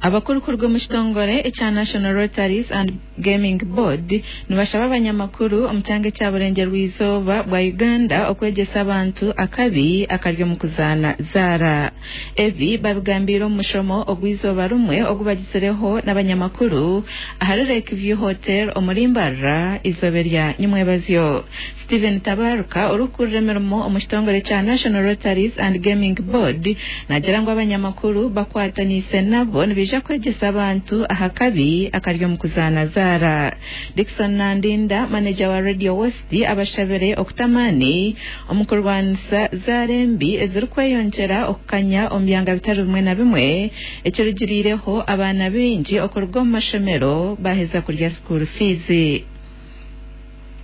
abakurukurwa mu kitongore ecya National Rotaries and Gaming Board nibashaba abanyamakuru omucyange cya burenge rw'izoba bwa Uganda okwegesa abantu akabi akaryo mu kuzana zara evi babigambira omushomo ogwizoba rumwe ogubagisereho n'abanyamakuru aharere View Hotel omurimbarra izoberya nyumwebazyo Steven Tabaruka urukuremermo omukitongore cya National Rotaries and Gaming Board nagerangwa abanyamakuru bakwatanise nabo nibija kwegesa abantu ahakabi akaryo mu kuzana zara Dickson Nandinda manager wa Radio West abashabere okutamani omukurwanisa zarembi ezirkweyongera okukanya ombyanga bitari bimwe na bimwe ekirugirireho abana bingi okurwa mu mashomero baheza kurya school fees